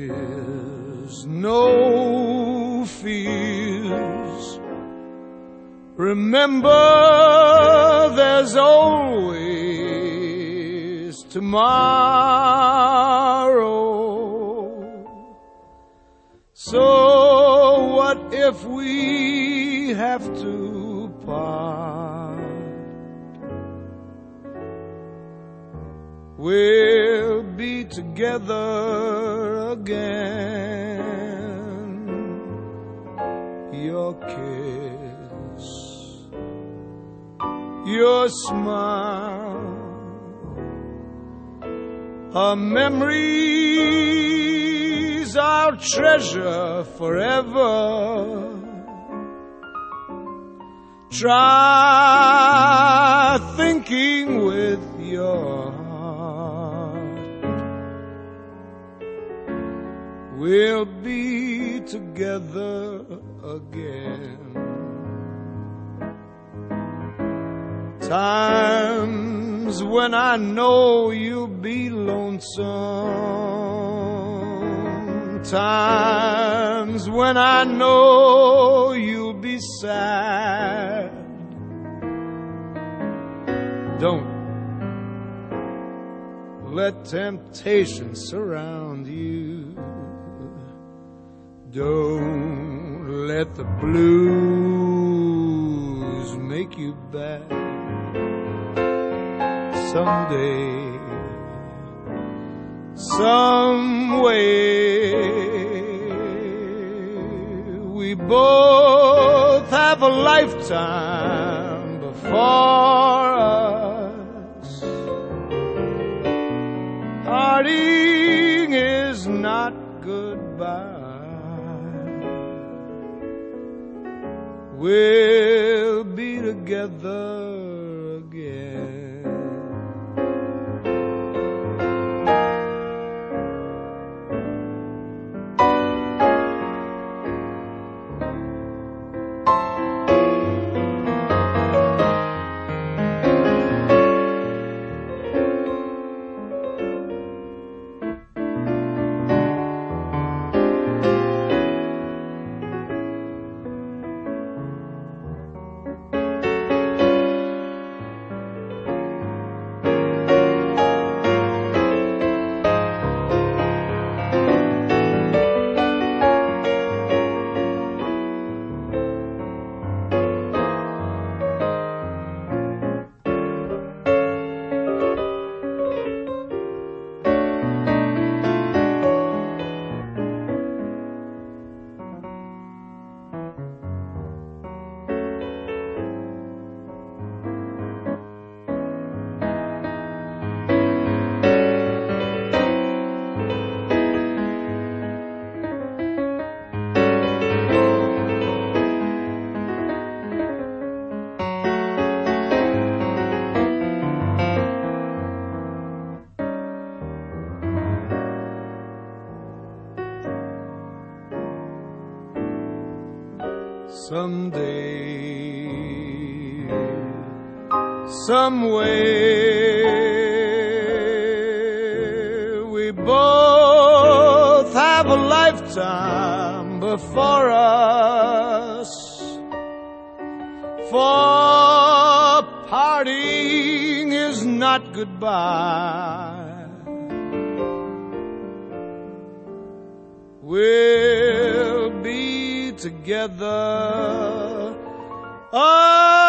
tears, no fears. Remember, there's always tomorrow. So what if we have to part? We'll be together again. Your kiss, your smile, our memories I'll treasure forever. Try thinking with your heart. We'll be together again. Times when I know you'll be lonesome. Times when I know you'll be sad. Don't let temptation surround you. Don't let the blues make you bad. Someday, some way, we both have a lifetime before us. Parting is not goodbye. We'll be together again. Someday, some way, we both have a lifetime before us. For parting is not goodbye. We'll be together.